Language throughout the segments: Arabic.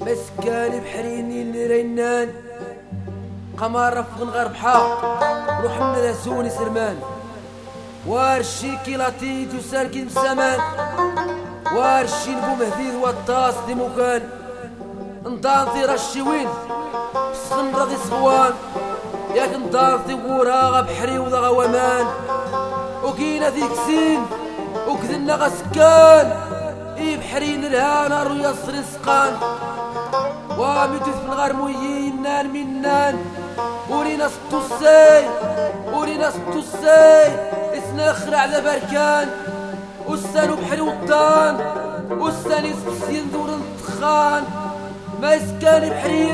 مسكان بحريني الرينان قمر رفغ غرب حاق محمد اسوني سرمان وارشي كيلاتي تسالكي بسمان وارشي نبو مهديد والطاس دي مكان نطانطي رشيوين بسخن رضي صغوان ياك نطانطي وراغا بحري وضا غوامان وكينا ذيك سين وكذنا غسكان بحرين الهانا رو يصري سقان واميتو في الغار موينان منان ورينا ستو الساي اسنخر على بركان والسانو بحري وطان والساني سكسين دور الطخان ما يسكاني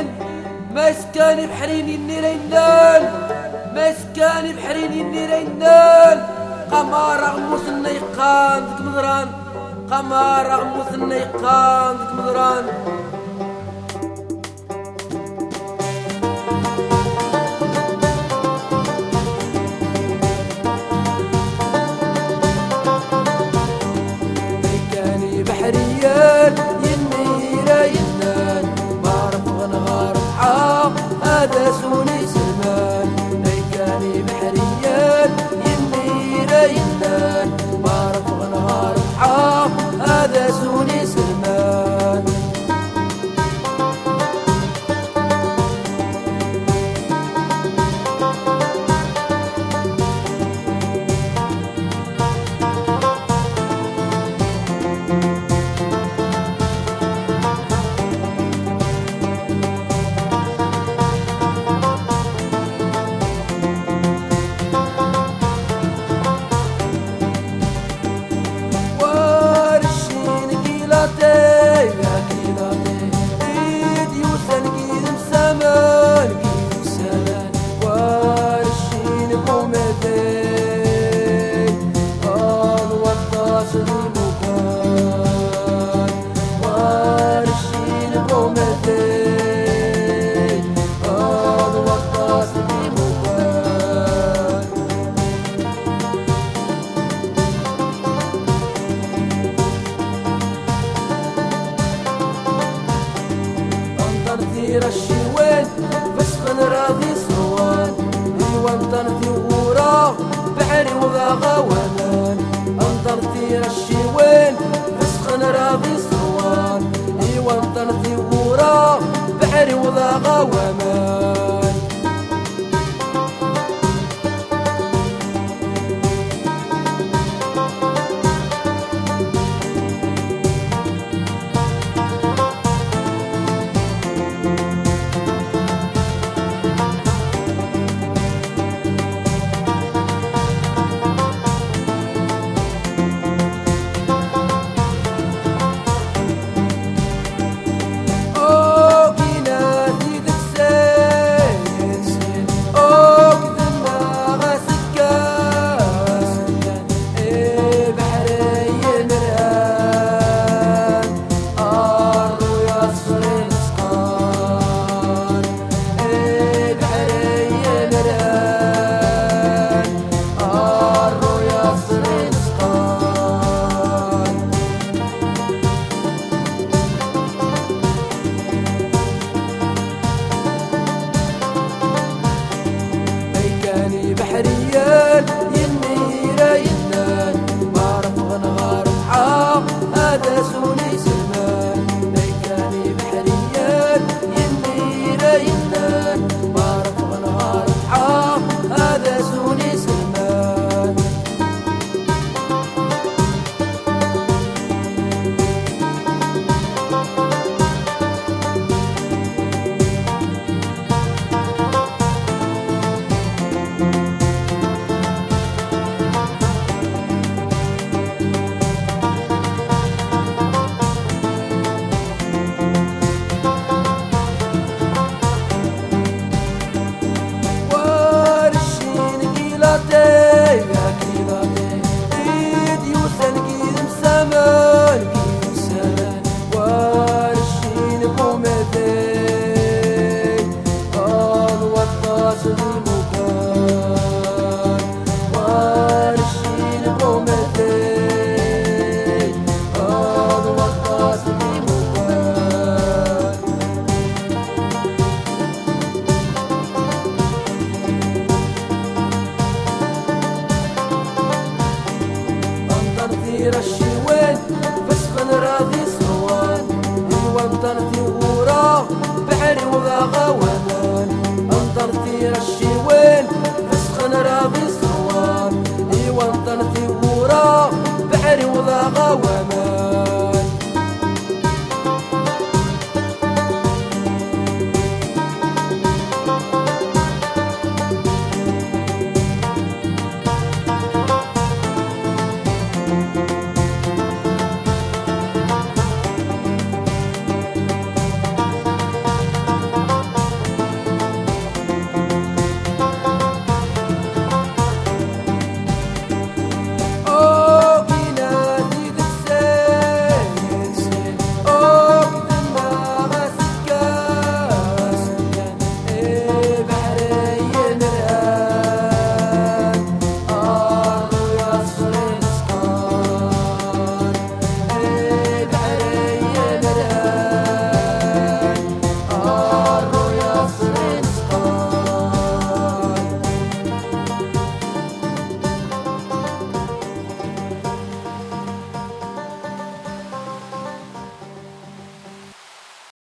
بحرين النيرينان ما يسكاني بحرين النيرينان قمار غموس النيقان ذك مدران قمار غموس النيقان ذك مدران بحريان ينيرا ينان معرف غنغار حاق هذا سوني سلمان ميكاني بحريان ينيرا ينان معرف غنغار حاق هذا سوني سلمان الشوان فسخن راضي صوان وانطرتي وغورا بحري وذا غوامان انطرتي الشوان فسخن راضي صوان وانطرتي وغورا بحري وذا غوامان تير الشوين فسخن راضي صوان وانطرتي ورا بحري وذا غوانان انطرتي الشوين فسخن راضي صوان وانطرتي ورا بحري وذا غوانان